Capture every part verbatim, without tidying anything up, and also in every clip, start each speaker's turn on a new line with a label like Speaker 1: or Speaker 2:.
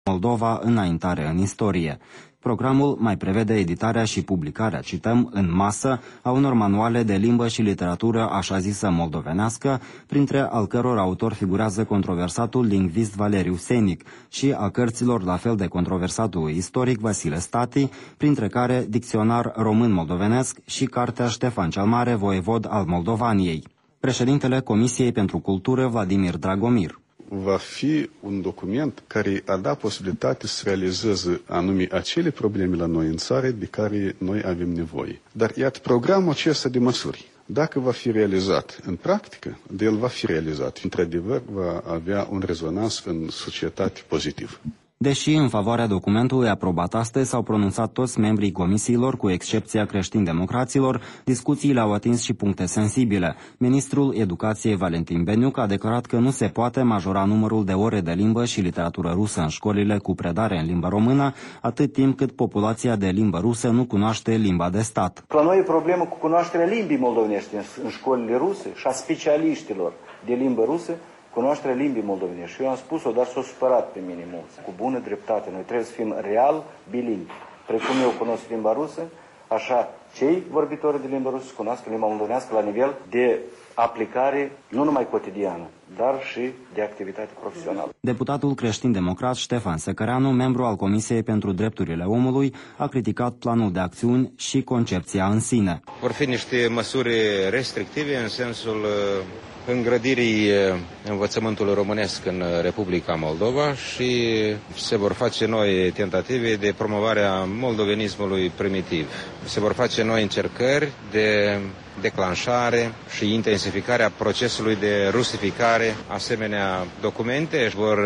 Speaker 1: Moldova, înaintare în istorie. Programul mai prevede editarea și publicarea, cităm, în masă, a unor manuale de limbă și literatură așa zisă moldovenească, printre al căror autor figurează controversatul lingvist Valeriu Senic și a cărților la fel de controversatul istoric Vasile Stati, printre care Dicționar român-moldovenesc și cartea Ștefan cel Mare, voievod al Moldovaniei. Președintele Comisiei pentru Cultură, Vladimir Dragomir.
Speaker 2: Va fi un document care a dat posibilitate să realizeze anume acele probleme la noi în țară de care noi avem nevoie. Dar iată, programul acesta de măsuri, dacă va fi realizat în practică, de el va fi realizat, într-adevăr va avea un rezonans în societate pozitiv.
Speaker 1: Deși în favoarea documentului aprobat astăzi s-au pronunțat toți membrii comisiilor, cu excepția creștin-democraților, discuțiile au atins și puncte sensibile. Ministrul Educației Valentin Beniuc a declarat că nu se poate majora numărul de ore de limbă și literatură rusă în școlile cu predare în limba română, atât timp cât populația de limbă rusă nu cunoaște limba de stat.
Speaker 3: La noi e problemă cu cunoașterea limbii moldovenești în școlile ruse și a specialiștilor de limbă rusă, cunoașterea limbii moldovenești. Și eu am spus-o, dar s-o supărat pe mine mulți. Cu bună dreptate, noi trebuie să fim real bilingvi. Precum eu cunosc limba rusă, așa cei vorbitori de limba rusă cunosc limba moldovenească la nivel de aplicare nu numai cotidiană, dar și de activitate profesională.
Speaker 1: Deputatul creștin-democrat Ștefan Secăreanu, membru al Comisiei pentru Drepturile Omului, a criticat planul de acțiuni și concepția în sine.
Speaker 4: Vor fi niște măsuri restrictive în sensul îngrădirii învățământului românesc în Republica Moldova și se vor face noi tentative de promovare a moldovenismului primitiv. Se vor face noi încercări de declanșare și intensificarea procesului de rusificare. Asemenea documente își vor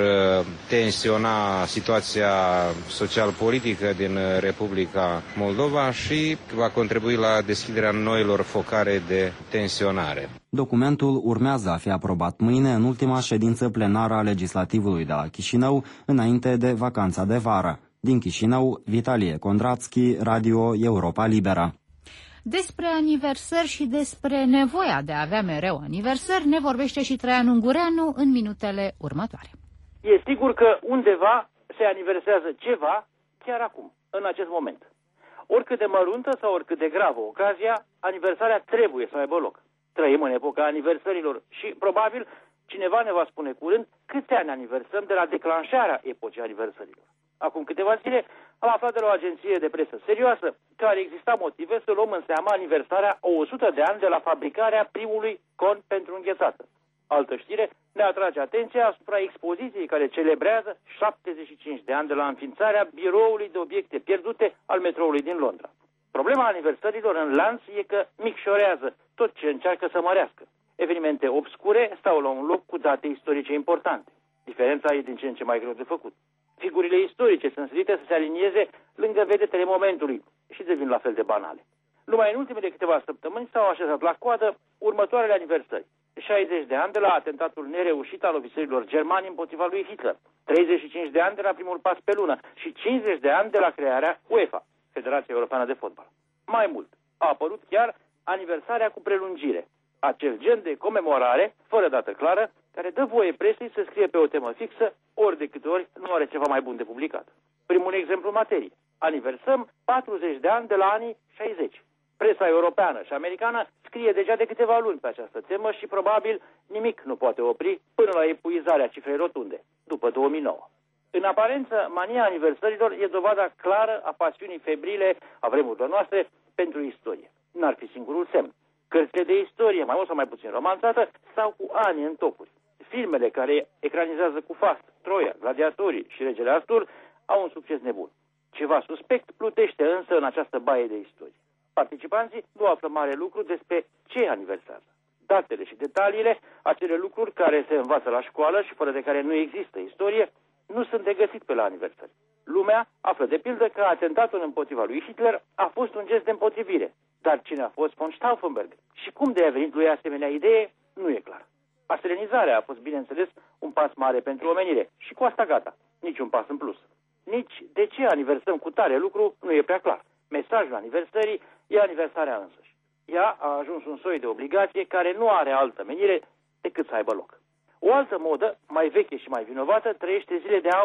Speaker 4: tensiona situația social-politică din Republica Moldova și va contribui la deschiderea noilor focare de tensionare.
Speaker 1: Documentul urmează a fi aprobat mâine în ultima ședință plenară a Legislativului de la Chișinău, înainte de vacanța de vară. Din Chișinău, Vitalie Condrațchi, Radio Europa Liberă.
Speaker 5: Despre aniversări și despre nevoia de a avea mereu aniversări ne vorbește și Traian Ungureanu în minutele următoare.
Speaker 6: E sigur că undeva se aniversează ceva chiar acum, în acest moment. Oricât de măruntă sau oricât de gravă ocazia, aniversarea trebuie să aibă loc. Trăim în epoca aniversărilor și probabil cineva ne va spune curând câți ani aniversăm de la declanșarea epocii aniversărilor. Acum câteva zile am aflat de la o agenție de presă serioasă că ar exista motive să luăm în seama aniversarea a o sută de ani de la fabricarea primului con pentru înghețată. Altă știre ne atrage atenția asupra expoziției care celebrează șaptezeci și cinci de ani de la înființarea biroului de obiecte pierdute al metroului din Londra. Problema aniversărilor în lanț e că micșorează tot ce încearcă să mărească. Evenimente obscure stau la un loc cu date istorice importante. Diferența e din ce în ce mai greu de făcut. Figurile istorice sunt silite să se alinieze lângă vedetele momentului și devin la fel de banale. Numai în ultimele câteva săptămâni s-au așezat la coadă următoarele aniversări. șaizeci de ani de la atentatul nereușit al ofițerilor germani împotriva lui Hitler, treizeci și cinci de ani de la primul pas pe lună și cincizeci de ani de la crearea UEFA, Federația Europeană de Fotbal. Mai mult, a apărut chiar aniversarea cu prelungire, acel gen de comemorare, fără dată clară, care dă voie presei să scrie pe o temă fixă, ori de câte ori nu are ceva mai bun de publicat. Primul exemplu în materie. Aniversăm patruzeci de ani de la anii șaizeci. Presa europeană și americană scrie deja de câteva luni pe această temă și probabil nimic nu poate opri până la epuizarea cifrei rotunde, după două mii nouă. În aparență, mania aniversărilor e dovada clară a pasiunii febrile a vremurilor noastre pentru istorie. N-ar fi singurul semn. Cărțile de istorie, mai mult sau mai puțin romanțată, stau cu ani în topuri. Filmele care ecranizează cu Fast, Troia, Gladiatorii și Regele Artur au un succes nebun. Ceva suspect plutește însă în această baie de istorie. Participanții nu află mare lucru despre ce aniversează. Datele și detaliile, acele lucruri care se învață la școală și fără de care nu există istorie, nu sunt de găsit pe la aniversări. Lumea află de pildă că atentatul împotriva lui Hitler a fost un gest de împotrivire. Dar cine a fost von Stauffenberg și cum de a venit lui asemenea idee, nu e clar. Aselenizarea a fost, bineînțeles, un pas mare pentru omenire și cu asta gata, nici un pas în plus. Nici de ce aniversăm cu tare lucru nu e prea clar. Mesajul aniversării e aniversarea însăși. Ea a ajuns un soi de obligație care nu are altă menire decât să aibă loc. O altă modă, mai veche și mai vinovată, trăiește zile de aur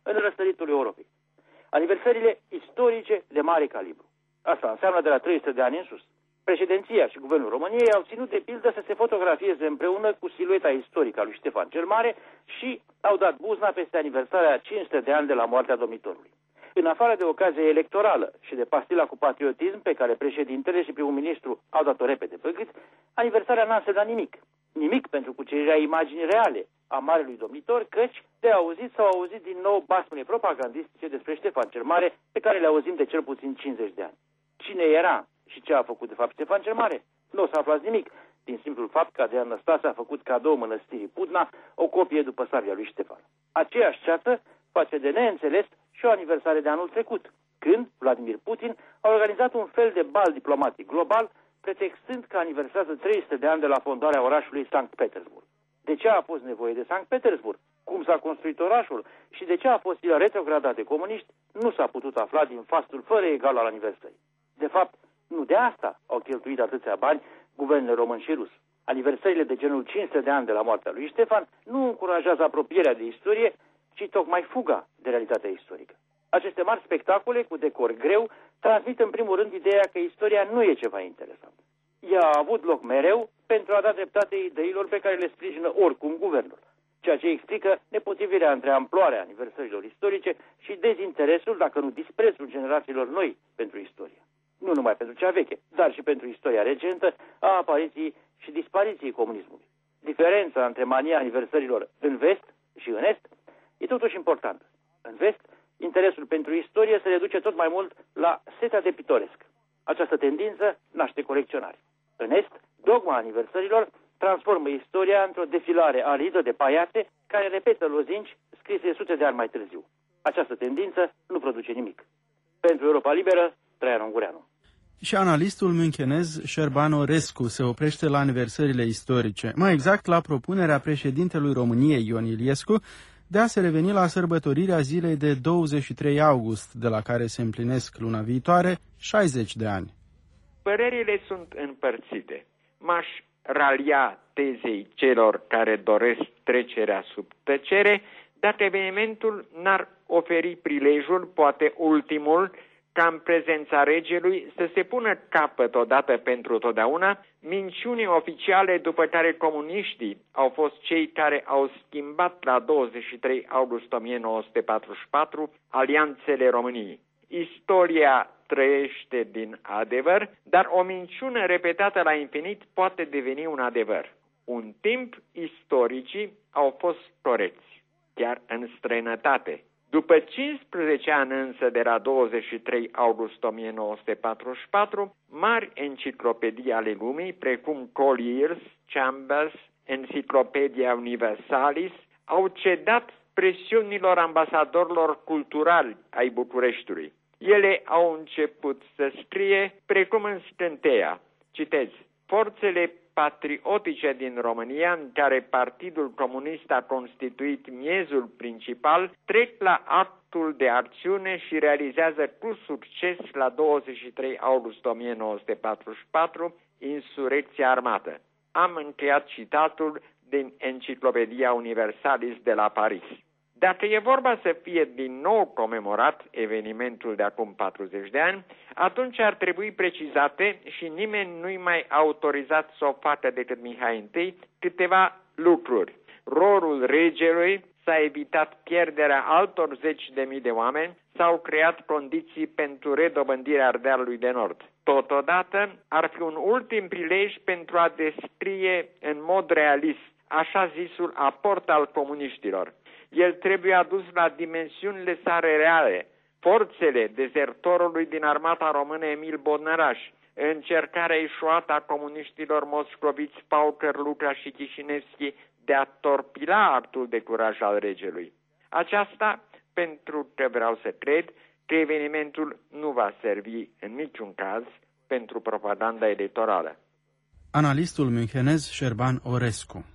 Speaker 6: în răsăritul Europei. Aniversările istorice de mare calibru. Asta înseamnă de la trei sute de ani în sus. Președinția și Guvernul României au ținut de pildă să se fotografieze împreună cu silueta istorică a lui Ștefan cel Mare și au dat buzna peste aniversarea a cinci sute de ani de la moartea domnitorului. În afară de ocazie electorală și de pastila cu patriotism pe care președintele și primul ministru au dat-o repede pe gât, aniversarea n-a însemnat nimic. Nimic pentru cucerirea imaginii reale a marelui domnitor, căci de auzit s-au auzit din nou basmele propagandistice despre Ștefan cel Mare, pe care le auzim de cel puțin cincizeci de ani. Cine era și ce a făcut de fapt Ștefan cel Mare? Nu o să aflați nimic, din simplul fapt că Adrian Năstase a făcut cadou mănăstirii Pudna o copie după sabia lui Ștefan. Aceeași ceață face de neînțeles și o aniversare de anul trecut, când Vladimir Putin a organizat un fel de bal diplomatic global, pretextând că aniversează trei sute de ani de la fondarea orașului Sankt Petersburg. De ce a fost nevoie de Sankt Petersburg? Cum s-a construit orașul? Și de ce a fost el retrogradat de comuniști? Nu s-a putut afla din fastul fără egal al aniversării. De fapt, nu de asta au cheltuit atâția bani guvernele român și rus. Aniversările de genul cinci sute de ani de la moartea lui Ștefan nu încurajează apropierea de istorie, ci tocmai fuga de realitatea istorică. Aceste mari spectacole cu decor greu transmit în primul rând ideea că istoria nu e ceva interesant. Ea a avut loc mereu pentru a da dreptate ideilor pe care le sprijină oricum guvernul, ceea ce explică nepotrivirea între amploarea aniversărilor istorice și dezinteresul, dacă nu disprețul generațiilor noi pentru istorie. Nu numai pentru cea veche, dar și pentru istoria recentă a apariției și dispariției comunismului. Diferența între mania aniversărilor în vest și în est e totuși importantă. În vest, interesul pentru istorie se reduce tot mai mult la setea de pitoresc. Această tendință naște colecționare. În est, dogma aniversărilor transformă istoria într-o defilare aridă de paiațe care repetă lozinci scrise sute de ani mai târziu. Această tendință nu produce nimic. Pentru Europa Liberă, Traian Ungureanu.
Speaker 7: Și analistul münchenez Șerban Orescu se oprește la aniversările istorice, mai exact la propunerea președintelui României Ion Iliescu de a se reveni la sărbătorirea zilei de douăzeci și trei august, de la care se împlinesc luna viitoare șaizeci de ani.
Speaker 8: Părerile sunt împărțite. M-aș ralia tezei celor care doresc trecerea sub tăcere, dacă evenimentul n-ar oferi prilejul, poate ultimul, ca în prezența regelui să se pună capăt odată pentru totdeauna minciunii oficiale după care comuniștii au fost cei care au schimbat la douăzeci și trei august o mie nouă sute patruzeci și patru alianțele României. Istoria trăiește din adevăr, dar o minciună repetată la infinit poate deveni un adevăr. Un timp istoricii au fost corecți, chiar în străinătate. După cincisprezece ani însă de la douăzeci și trei august o mie nouă sute patruzeci și patru, mari enciclopedii ale lumii, precum Collier's, Chambers, Encyclopedia Universalis, au cedat presiunilor ambasadorilor culturali ai Bucureștiului. Ele au început să scrie precum în scânteia, citez, forțele patriotice din România, în care Partidul Comunist a constituit miezul principal, trec la actul de acțiune și realizează cu succes la douăzeci și trei august o mie nouă sute patruzeci și patru insurecția armată. Am încheiat citatul din Enciclopedia Universalis de la Paris. Dacă e vorba să fie din nou comemorat evenimentul de acum patruzeci de ani, atunci ar trebui precizate, și nimeni nu-i mai autorizat să o facă decât Mihai I, câteva lucruri. Rolul regelui, s-a evitat pierderea altor zeci de mii de oameni, s-au creat condiții pentru redobândirea Ardealului de Nord. Totodată, ar fi un ultim prilej pentru a descrie în mod realist așa zisul aport al comuniștilor. El trebuie adus la dimensiunile sale reale. Forțele dezertorului din armata română Emil Bodnăraș, încercarea eșuată a comuniștilor moscoviți Pauker, Luca și Chișinevski de a torpila actul de curaj al regelui. Aceasta pentru că vreau să cred că evenimentul nu va servi în niciun caz pentru propaganda electorală.
Speaker 7: Analistul münchenez Șerban Orescu.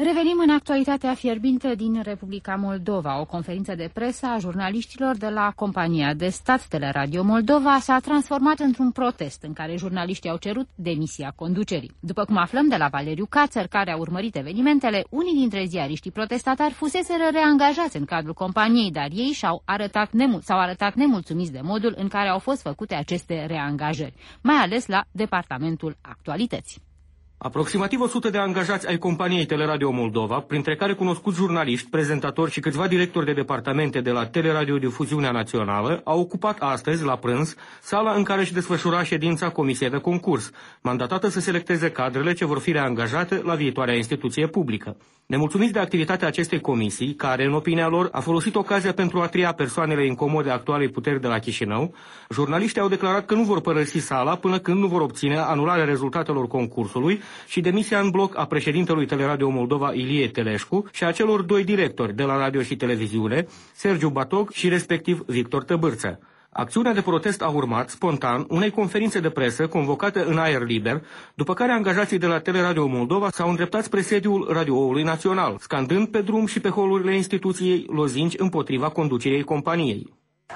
Speaker 5: Revenim în actualitatea fierbintă din Republica Moldova. O conferință de presă a jurnaliștilor de la compania de stat Teleradio Moldova s-a transformat într-un protest în care jurnaliștii au cerut demisia conducerii. După cum aflăm de la Valeriu Cațăr, care a urmărit evenimentele, unii dintre ziariștii protestatari fuseseră reangajați în cadrul companiei, dar ei și-au arătat nemul- s-au arătat nemulțumiți de modul în care au fost făcute aceste reangajări, mai ales la Departamentul Actualități.
Speaker 9: Aproximativ o sută de angajați ai companiei Teleradio Moldova, printre care cunoscuți jurnaliști, prezentatori și câțiva directori de departamente de la Teleradiodifuziunea Națională, au ocupat astăzi, la prânz, sala în care își desfășura ședința Comisiei de Concurs, mandatată să selecteze cadrele ce vor fi reangajate la viitoarea instituție publică. Nemulțumiți de activitatea acestei comisii, care, în opinia lor, a folosit ocazia pentru a tria persoanele incomode actualei puteri de la Chișinău, jurnaliștii au declarat că nu vor părăsi sala până când nu vor obține anularea rezultatelor concursului și demisia în bloc a președintelui Teleradio Moldova Ilie Teleșcu și a celor doi directori de la radio și televiziune, Sergiu Batog și respectiv Victor Tăbârță. Acțiunea de protest a urmat, spontan, unei conferințe de presă convocate în aer liber, după care angajații de la Teleradio Moldova s-au îndreptat spre sediul Radioului Național, scandând pe drum și pe holurile instituției lozinci împotriva conducerii companiei.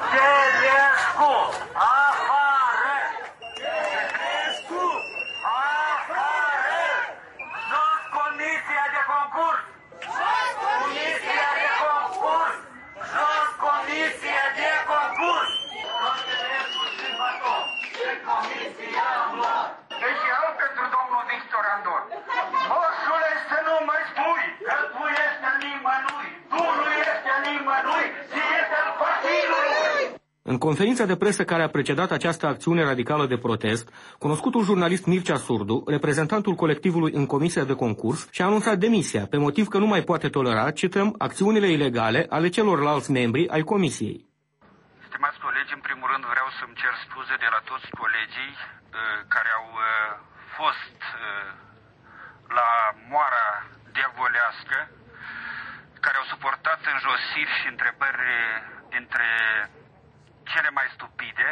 Speaker 9: În conferința de presă care a precedat această acțiune radicală de protest, cunoscutul jurnalist Mircea Surdu, reprezentantul colectivului în comisia de concurs, și-a anunțat demisia, pe motiv că nu mai poate tolera, cităm, acțiunile ilegale ale celorlalți membri ai comisiei.
Speaker 10: Stimați colegi, în primul rând vreau să-mi cer scuze de la toți colegii uh, care au uh, fost uh, la moara diavolească, care au suportat înjosiri și întrebări dintre cele mai stupide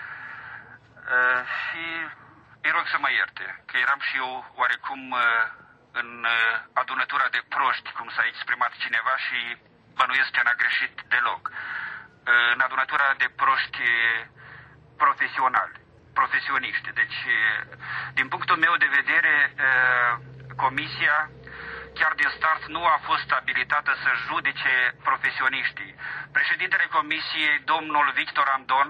Speaker 10: uh, și îi rog să mă ierte, că eram și eu oarecum uh, în uh, adunătura de proști, cum s-a exprimat cineva, și bănuiesc că n-a greșit deloc. Uh, în adunătura de proști profesionali, profesioniști. Deci, uh, din punctul meu de vedere, uh, comisia chiar din start nu a fost abilitată să judece profesioniștii. Președintele comisiei, domnul Victor Andon,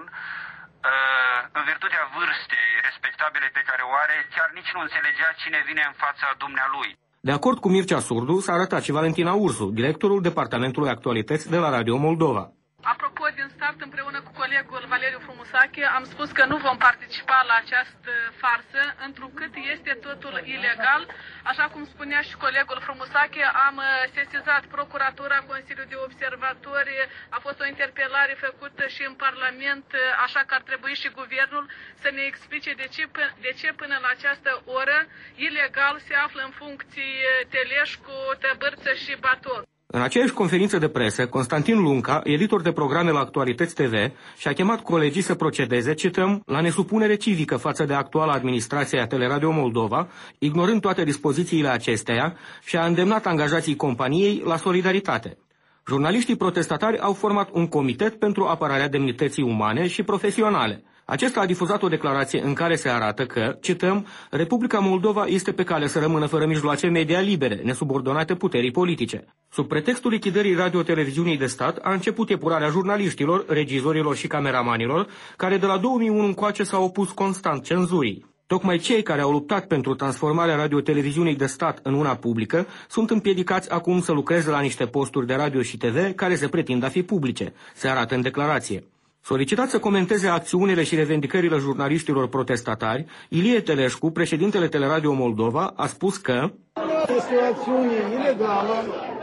Speaker 10: în virtutea vârstei respectabile pe care o are, chiar nici nu înțelegea cine vine în fața dumnealui.
Speaker 9: De acord cu Mircea Surdu, s-a arătat și Valentina Ursu, directorul Departamentului Actualități de la Radio Moldova.
Speaker 11: Apropo, din start, împreună cu colegul Valeriu Frumusache, am spus că nu vom participa la această farsă, întrucât este totul ilegal. Așa cum spunea și colegul Frumusache, am sesizat Procuratura, Consiliul de Observatori, a fost o interpelare făcută și în Parlament, așa că ar trebui și Guvernul să ne explice de ce, de ce până la această oră ilegal se află în funcții Teleșcu, Tăbârță și Batog.
Speaker 9: În aceeași conferință de presă, Constantin Lunca, editor de programe la Actualități T V, și-a chemat colegii să procedeze, cităm, la nesupunere civică față de actuala administrație a Teleradio Moldova, ignorând toate dispozițiile acesteia, și a îndemnat angajații companiei la solidaritate. Jurnaliștii protestatari au format un comitet pentru apărarea demnității umane și profesionale. Acesta a difuzat o declarație în care se arată că, cităm, Republica Moldova este pe cale să rămână fără mijloace media libere, nesubordonate puterii politice. Sub pretextul lichidării radio-televiziunii de stat a început epurarea jurnaliștilor, regizorilor și cameramanilor, care de la două mii unu încoace s-au opus constant cenzurii. Tocmai cei care au luptat pentru transformarea radio-televiziunii de stat în una publică sunt împiedicați acum să lucreze la niște posturi de radio și T V care se pretind a fi publice, se arată în declarație. Solicitat să comenteze acțiunile și revendicările jurnaliștilor protestatari, Ilie Teleșcu, președintele Teleradio Moldova, a spus că
Speaker 12: este o acțiune ilegală,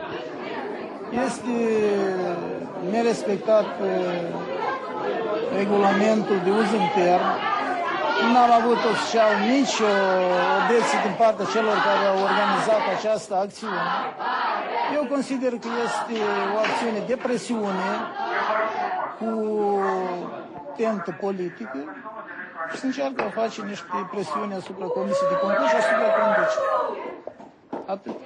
Speaker 12: este nerespectat regulamentul de uz intern, nu am avut oficial nici o obiecție din partea celor care au organizat această acțiune. Eu consider că este o acțiune de presiune cu tentă politică și se încearcă a face niște presiuni asupra Comisiei de Concurs și asupra conducerii. Atât.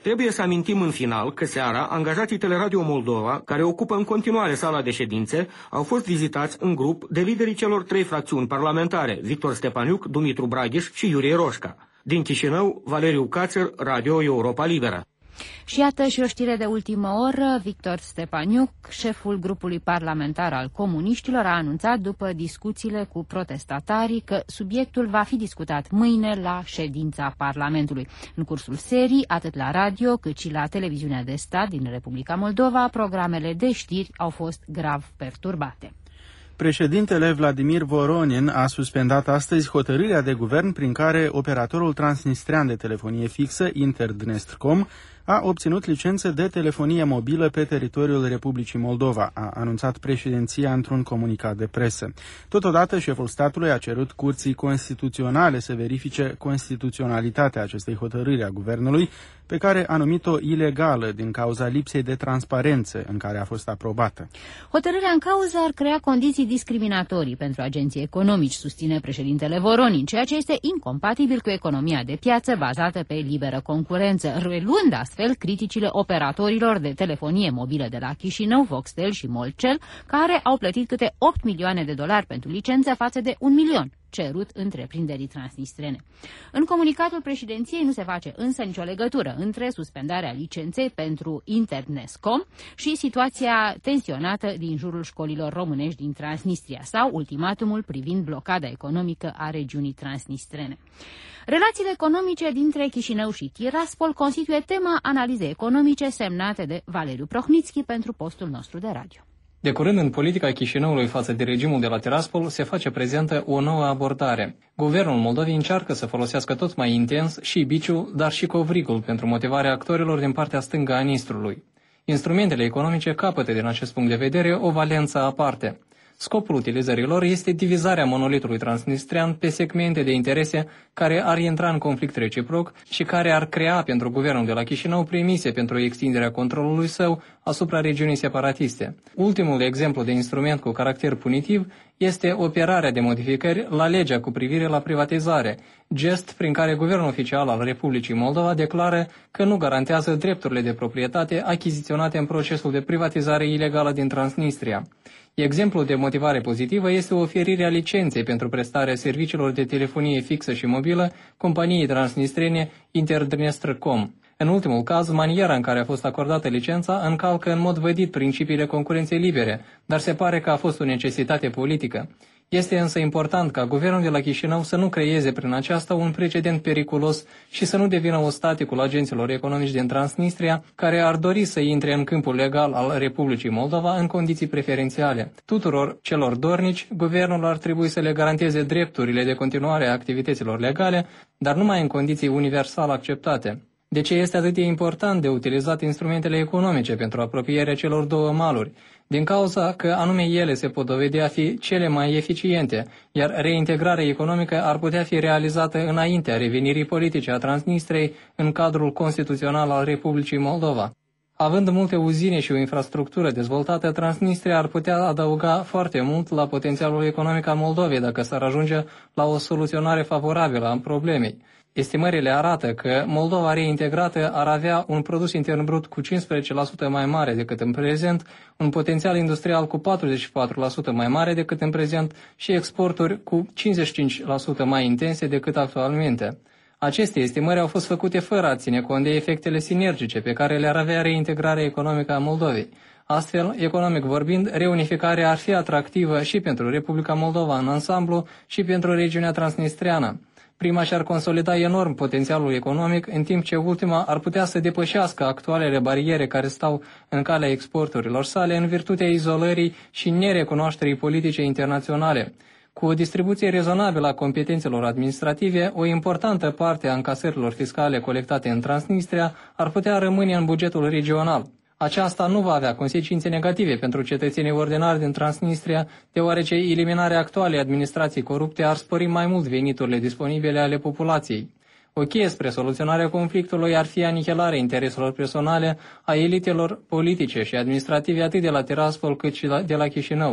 Speaker 9: Trebuie să amintim în final că seara angajații Teleradio Moldova, care ocupă în continuare sala de ședințe, au fost vizitați în grup de liderii celor trei fracțiuni parlamentare, Victor Stepaniuc, Dumitru Braghiș și Iurie Roșca. Din Chișinău, Valeriu Cațăr, Radio Europa Liberă.
Speaker 5: Și iată și o știre de ultimă oră. Victor Stepaniuc, șeful grupului parlamentar al comuniștilor, a anunțat după discuțiile cu protestatarii că subiectul va fi discutat mâine la ședința Parlamentului. În cursul serii, atât la radio cât și la televiziunea de stat din Republica Moldova, programele de știri au fost grav perturbate.
Speaker 7: Președintele Vladimir Voronin a suspendat astăzi hotărârea de guvern prin care operatorul transnistrean de telefonie fixă, Interdnestcom, a obținut licență de telefonie mobilă pe teritoriul Republicii Moldova, a anunțat președinția într-un comunicat de presă. Totodată, șeful statului a cerut curții constituționale să verifice constituționalitatea acestei hotărâri a guvernului, pe care a numit-o ilegală din cauza lipsei de transparență în care a fost aprobată.
Speaker 5: Hotărârea în cauză ar crea condiții discriminatorii pentru agenții economici, susține președintele Voronin, ceea ce este incompatibil cu economia de piață bazată pe liberă concurență, reluând astfel criticile operatorilor de telefonie mobilă de la Chișinău, Voxtel și Molcel, care au plătit câte opt milioane de dolari pentru licență față de un milion cerut întreprinderii transnistrene. În comunicatul președinției nu se face însă nicio legătură între suspendarea licenței pentru Interdnestcom și situația tensionată din jurul școlilor românești din Transnistria sau ultimatumul privind blocada economică a regiunii transnistrene. Relațiile economice dintre Chișinău și Tiraspol constituie tema analizei economice semnate de Valeriu Prohnitski pentru postul nostru de radio.
Speaker 13: De curând, în politica Chișinăului față de regimul de la Tiraspol se face prezentă o nouă abordare. Guvernul Moldovei încearcă să folosească tot mai intens și biciul, dar și covrigul pentru motivarea actorilor din partea stângă a Nistrului. Instrumentele economice capătă din acest punct de vedere o valență aparte. Scopul utilizărilor este divizarea monolitului transnistrian pe segmente de interese care ar intra în conflict reciproc și care ar crea pentru guvernul de la Chișinău premise pentru extinderea controlului său asupra regiunii separatiste. Ultimul exemplu de instrument cu caracter punitiv este operarea de modificări la legea cu privire la privatizare, gest prin care guvernul oficial al Republicii Moldova declară că nu garantează drepturile de proprietate achiziționate în procesul de privatizare ilegală din Transnistria. Exemplul de motivare pozitivă este oferirea licenței pentru prestarea serviciilor de telefonie fixă și mobilă companiei transnistrene Interdnestcom. În ultimul caz, maniera în care a fost acordată licența încalcă în mod vădit principiile concurenței libere, dar se pare că a fost o necesitate politică. Este însă important ca guvernul de la Chișinău să nu creeze prin aceasta un precedent periculos și să nu devină ostaticul agenților economici din Transnistria, care ar dori să intre în câmpul legal al Republicii Moldova în condiții preferențiale. Tuturor celor dornici, guvernul ar trebui să le garanteze drepturile de continuare a activităților legale, dar numai în condiții universal acceptate. De ce este atât de important de utilizat instrumentele economice pentru apropierea celor două maluri? Din cauza că anume ele se pot dovedi a fi cele mai eficiente, iar reintegrarea economică ar putea fi realizată înaintea revenirii politice a Transnistriei în cadrul constituțional al Republicii Moldova. Având multe uzine și o infrastructură dezvoltată, Transnistria ar putea adăuga foarte mult la potențialul economic al Moldovei dacă s-ar ajunge la o soluționare favorabilă a problemei. Estimările arată că Moldova reintegrată ar avea un produs intern brut cu cincisprezece la sută mai mare decât în prezent, un potențial industrial cu patruzeci și patru la sută mai mare decât în prezent și exporturi cu cincizeci și cinci la sută mai intense decât actualmente. Aceste estimări au fost făcute fără a ține cont de efectele sinergice pe care le-ar avea reintegrarea economică a Moldovei. Astfel, economic vorbind, reunificarea ar fi atractivă și pentru Republica Moldova în ansamblu și pentru regiunea transnistreană. Prima și-ar consolida enorm potențialul economic, în timp ce ultima ar putea să depășească actualele bariere care stau în calea exporturilor sale în virtutea izolării și nerecunoașterii politice internaționale. Cu o distribuție rezonabilă a competențelor administrative, o importantă parte a încasărilor fiscale colectate în Transnistria ar putea rămâne în bugetul regional. Aceasta nu va avea consecințe negative pentru cetățenii ordinari din Transnistria, deoarece eliminarea actualei administrații corupte ar spori mai mult veniturile disponibile ale populației. O cheie spre soluționarea conflictului ar fi anihilarea intereselor personale a elitelor politice și administrative atât de la Tiraspol cât și de la Chișinău.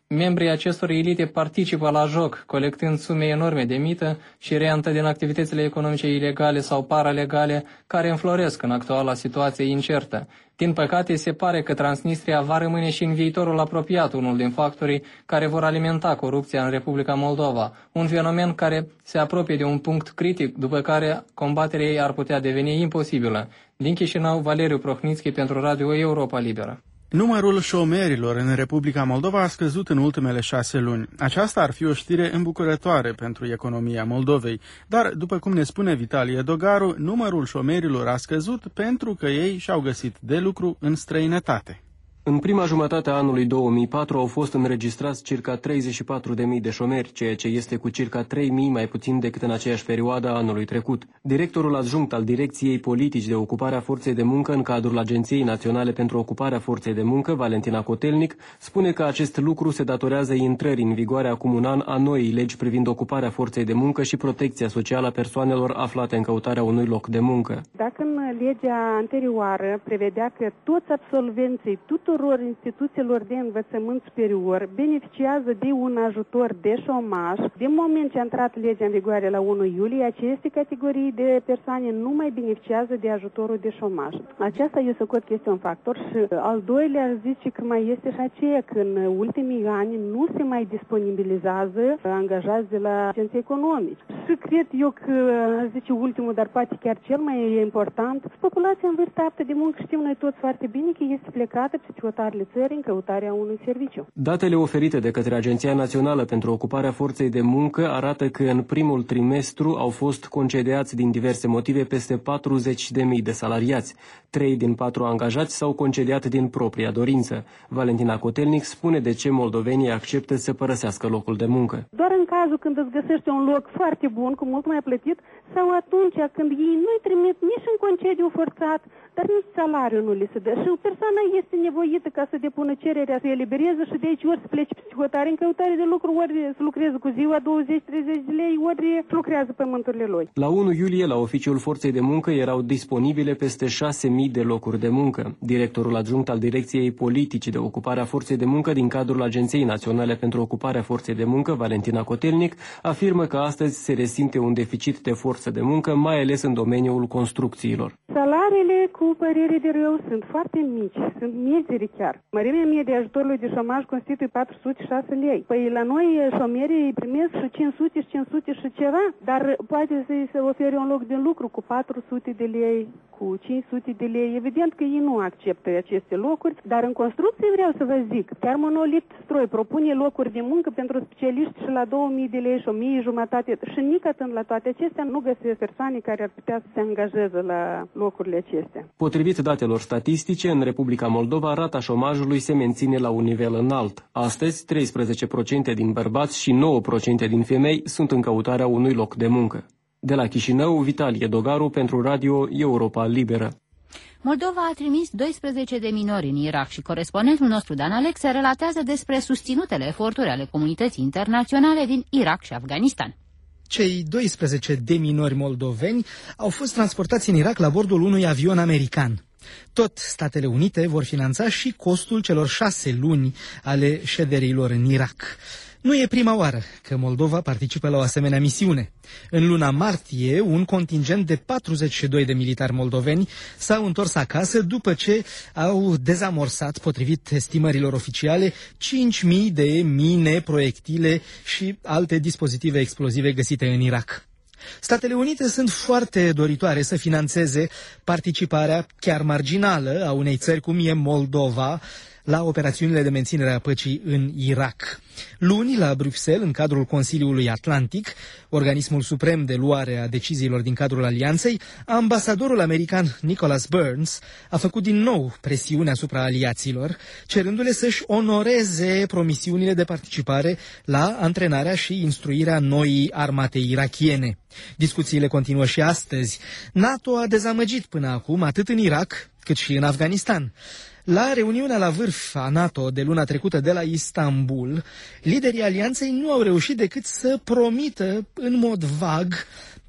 Speaker 13: Membrii acestor elite participă la joc, colectând sume enorme de mită și rentă din activitățile economice ilegale sau paralegale care înfloresc în actuala situație incertă. Din păcate, se pare că Transnistria va rămâne și în viitorul apropiat unul din factorii care vor alimenta corupția în Republica Moldova, un fenomen care se apropie de un punct critic, după care combaterea ei ar putea deveni imposibilă. Din Chișinău, Valeriu Prohnitski pentru Radio Europa Liberă.
Speaker 7: Numărul șomerilor în Republica Moldova a scăzut în ultimele șase luni. Aceasta ar fi o știre îmbucurătoare pentru economia Moldovei, dar, după cum ne spune Vitalie Dogaru, numărul șomerilor a scăzut pentru că ei și-au găsit de lucru în străinătate.
Speaker 14: În prima jumătate a anului două mii patru au fost înregistrați circa treizeci și patru de mii de șomeri, ceea ce este cu circa trei mii mai puțin decât în aceeași perioadă a anului trecut. Directorul adjunct al Direcției Politici de Ocupare a Forței de Muncă în cadrul Agenției Naționale pentru Ocuparea Forței de Muncă, Valentina Cotelnic, spune că acest lucru se datorează intrării în vigoare acum un an a noii legi privind ocuparea forței de muncă și protecția socială a persoanelor aflate în căutarea unui loc de muncă.
Speaker 15: Dacă în legea anterioară prevedea că toți absolvenții tuturor instituțiilor de învățământ superior beneficiază de un ajutor de șomaj, din moment ce a intrat legea în vigoare la unu iulie, aceste categorii de persoane nu mai beneficiază de ajutorul de șomaj. Aceasta eu socot că este un factor și al doilea zice că mai este și aceea că în ultimii ani nu se mai disponibilizează angajați de la agenții economici. Și cred eu că, zice ultimul, dar poate chiar cel mai important, populația în vârstă aptă de muncă știm noi toți foarte bine că este plecată peste hotările țării în căutarea unui serviciu.
Speaker 14: Datele oferite de către Agenția Națională pentru Ocuparea Forței de Muncă arată că în primul trimestru au fost concediați din diverse motive peste patruzeci de mii de salariați. Trei din patru angajați s-au concediat din propria dorință. Valentina Cotelnic spune de ce moldovenii acceptă să părăsească locul de muncă.
Speaker 15: Doar în cazul când îți găsești un loc foarte bun, cu mult mai plătit, sau atunci când ei nu-i trimit nici în concediu forțat, dar nici salariul nu li se dă. Și persoana este nevoită ca să depună cererea, să elibereze și de aici ori să plece psihotare în căutare de lucru, ori să lucreze cu ziua douăzeci treizeci de lei, ori să lucrează pământurile lui.
Speaker 14: La unu iulie, la oficiul forței de muncă, erau disponibile peste șase mii de locuri de muncă. Directorul adjunct al Direcției Politici de Ocupare a Forței de Muncă din cadrul Agenției Naționale pentru Ocuparea Forței de Muncă, Valentina Cotelnic, afirmă că astăzi se resimte un deficit de forță de muncă, mai ales în domeniul construcțiilor.
Speaker 15: Salariile, cu părere de rău, sunt foarte mici, sunt mizeri chiar. Mărimea mie de ajutorului de șomaj constituie patru sute șase lei. Păi la noi șomerii primesc și cinci sute și cinci sute și ceva, dar poate să se ofere un loc de lucru cu patru sute de lei, cu cinci sute de lei. Evident că ei nu acceptă aceste locuri, dar în construcție vreau să vă zic, chiar Monolit Stroi propune locuri de muncă pentru specialiști și la două mii de lei și o mie jumătate și nicătând la toate acestea nu găsesc persoane care ar putea să se angajeze la locurile acestea.
Speaker 14: Potrivit datelor statistice, în Republica Moldova rata șomajului se menține la un nivel înalt. Astăzi, treisprezece la sută din bărbați și nouă la sută din femei sunt în căutarea unui loc de muncă. De la Chișinău, Vitalie Dogaru pentru Radio Europa Liberă.
Speaker 5: Moldova a trimis doisprezece de minori în Irak și corespondentul nostru Dan Alexe relatează despre susținutele eforturi ale comunității internaționale din Irak și Afganistan.
Speaker 16: Cei doisprezece de minori moldoveni au fost transportați în Irak la bordul unui avion american. Tot Statele Unite vor finanța și costul celor șase luni ale șederilor în Irak. Nu e prima oară că Moldova participă la o asemenea misiune. În luna martie, un contingent de patruzeci și doi de militari moldoveni s-au întors acasă după ce au dezamorsat, potrivit estimărilor oficiale, cinci mii de mine, proiectile și alte dispozitive explozive găsite în Irak. Statele Unite sunt foarte doritoare să finanțeze participarea chiar marginală a unei țări cum e Moldova la operațiunile de menținere a păcii în Irak. Luni, la Bruxelles, în cadrul Consiliului Atlantic, organismul suprem de luare a deciziilor din cadrul alianței, ambasadorul american Nicholas Burns a făcut din nou presiune asupra aliaților, cerându-le să-și onoreze promisiunile de participare la antrenarea și instruirea noii armate irakiene. Discuțiile continuă și astăzi. NATO a dezamăgit până acum atât în Irak cât și în Afganistan. La reuniunea la vârf a NATO de luna trecută de la Istanbul, liderii alianței nu au reușit decât să promită în mod vag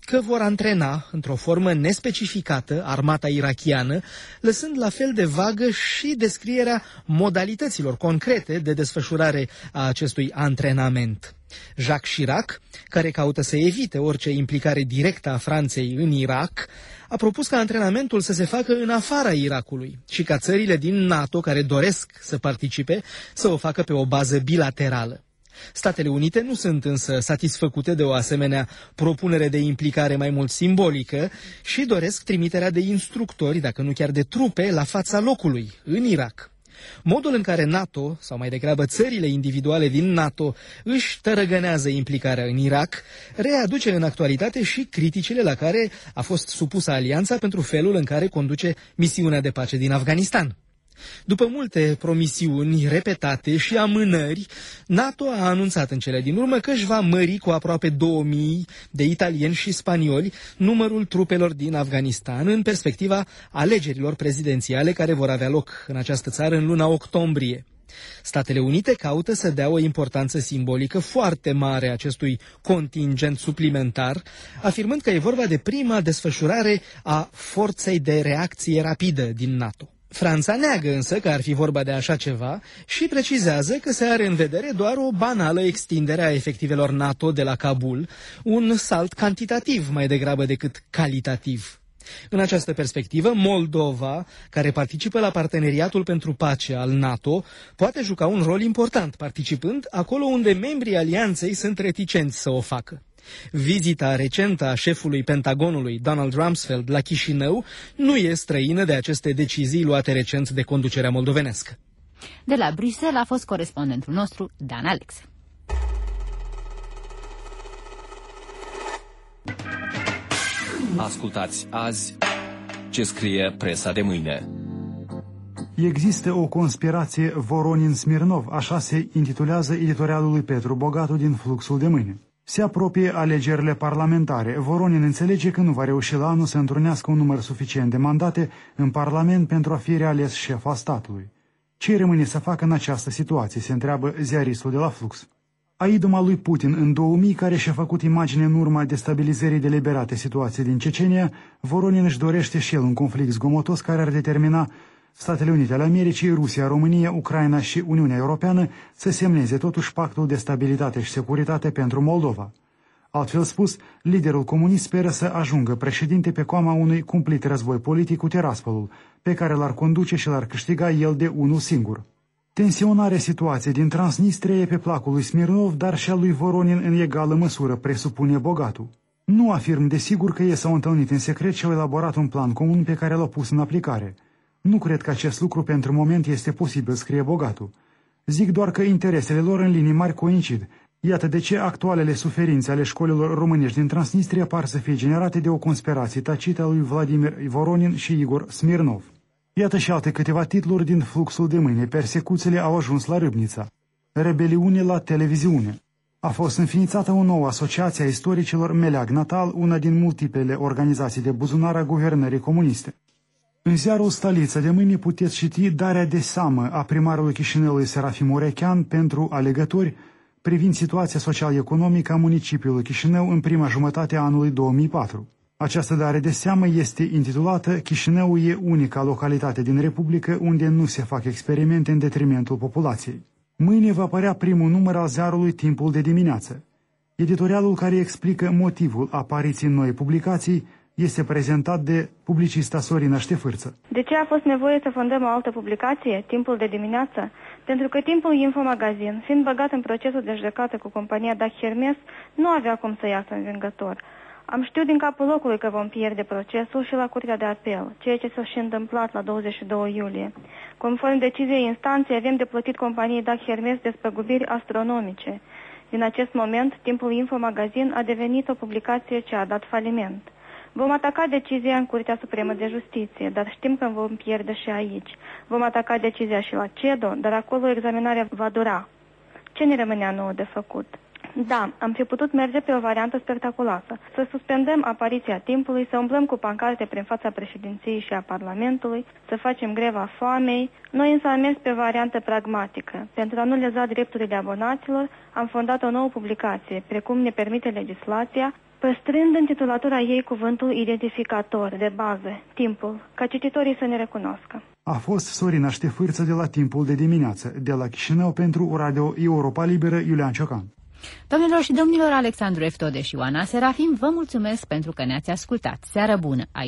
Speaker 16: că vor antrena, într-o formă nespecificată, armata irakiană, lăsând la fel de vagă și descrierea modalităților concrete de desfășurare a acestui antrenament. Jacques Chirac, care caută să evite orice implicare directă a Franței în Irak, a propus ca antrenamentul să se facă în afara Irakului și ca țările din NATO care doresc să participe să o facă pe o bază bilaterală. Statele Unite nu sunt însă satisfăcute de o asemenea propunere de implicare mai mult simbolică și doresc trimiterea de instructori, dacă nu chiar de trupe, la fața locului, în Irak. Modul în care NATO, sau mai degrabă țările individuale din NATO, își tărăgânează implicarea în Irak, readuce în actualitate și criticile la care a fost supusă alianța pentru felul în care conduce misiunea de pace din Afganistan. După multe promisiuni repetate și amânări, NATO a anunțat în cele din urmă că își va mări cu aproape două mii de italieni și spanioli numărul trupelor din Afganistan în perspectiva alegerilor prezidențiale care vor avea loc în această țară în luna octombrie. Statele Unite caută să dea o importanță simbolică foarte mare acestui contingent suplimentar, afirmând că e vorba de prima desfășurare a forței de reacție rapidă din NATO. Franța neagă însă că ar fi vorba de așa ceva și precizează că se are în vedere doar o banală extindere a efectivelor NATO de la Kabul, un salt cantitativ mai degrabă decât calitativ. În această perspectivă, Moldova, care participă la Parteneriatul pentru Pace al NATO, poate juca un rol important, participând acolo unde membrii alianței sunt reticenți să o facă. Vizita recentă a șefului Pentagonului, Donald Rumsfeld, la Chișinău nu e străină de aceste decizii luate recent de conducerea moldovenească.
Speaker 5: De la Bruxelles a fost corespondentul nostru, Dan Alex.
Speaker 17: Ascultați azi ce scrie presa de mâine.
Speaker 18: Există o conspirație Voronin-Smirnov, așa se intitulează editorialul lui Petru Bogatu din Fluxul de mâine. Se apropie alegerile parlamentare. Voronin înțelege că nu va reuși la anul să întrunească un număr suficient de mandate în Parlament pentru a fi reales șef al statului. Ce rămâne să facă în această situație, se întreabă ziaristul de la Flux. A idoma lui Putin în două mii, care și-a făcut imagine în urma destabilizării deliberate situației din Cecenia, Voronin își dorește și el un conflict zgomotos care ar determina Statele Unite ale Americii, Rusia, România, Ucraina și Uniunea Europeană să semneze totuși pactul de stabilitate și securitate pentru Moldova. Altfel spus, liderul comunist speră să ajungă președinte pe coama unui cumplit război politic cu Tiraspolul, pe care l-ar conduce și l-ar câștiga el de unul singur. Tensionarea situației din Transnistria e pe placul lui Smirnov, dar și al lui Voronin în egală măsură, presupune Bogatu. Nu afirm desigur că ei s-au întâlnit în secret și au elaborat un plan comun pe care l-au pus în aplicare. Nu cred că acest lucru pentru moment este posibil, scrie Bogatu. Zic doar că interesele lor în linii mari coincid. Iată de ce actualele suferințe ale școlilor românești din Transnistria par să fie generate de o conspirație tacită a lui Vladimir Voronin și Igor Smirnov. Iată și alte câteva titluri din Fluxul de mâine. Persecuțiile au ajuns la Râbnița. Rebeliune la televiziune. A fost înființată o nouă asociație a istoricilor Meleag Natal, una din multiplele organizații de buzunar a guvernării comuniste. În ziarul Stalița de mâine puteți citi darea de seamă a primarului Chișinăului Serafim Urechean pentru alegători privind situația social-economică a municipiului Chișinău în prima jumătate a anului două mii patru. Această dare de seamă este intitulată Chișinău e unica localitate din Republică unde nu se fac experimente în detrimentul populației. Mâine va apărea primul număr al ziarului Timpul de dimineață. Editorialul care explică motivul apariției noi publicații este prezentat de publicista Sorina Ștefârță.
Speaker 19: De ce a fost nevoie să fondăm o altă publicație, Timpul de dimineață? Pentru că Timpul Infomagazin, fiind băgat în procesul de judecată cu compania Dag Hermes, nu avea cum să iasă învingător. Am știut din capul locului că vom pierde procesul și la Curtea de Apel, ceea ce s-a și întâmplat la douăzeci și doi iulie. Conform deciziei instanței, avem de plătit companiei Dag Hermes despăgubiri astronomice. Din acest moment, Timpul Infomagazin a devenit o publicație ce a dat faliment. Vom ataca decizia în Curtea Supremă de Justiție, dar știm că vom pierde și aici. Vom ataca decizia și la CEDO, dar acolo examinarea va dura. Ce ne rămânea nouă de făcut? Da, am fi putut merge pe o variantă spectaculoasă, să suspendăm apariția Timpului, să umblăm cu pancarte prin fața președinției și a Parlamentului, să facem greva foamei. Noi însă am mers pe variantă pragmatică. Pentru a nu leza drepturile abonaților, am fondat o nouă publicație, precum ne permite legislația, păstrând în titulatura ei cuvântul identificator de bază, timpul, ca cititorii să ne recunoscă.
Speaker 18: A fost Sorina Ștefârță de la Timpul de dimineață, de la Chișinău pentru Radio Europa Liberă, Iulian Ciocan.
Speaker 5: Domnilor și domnilor, Alexandru Eftode și Ioana Serafim, vă mulțumesc pentru că ne-ați ascultat. Seară bună!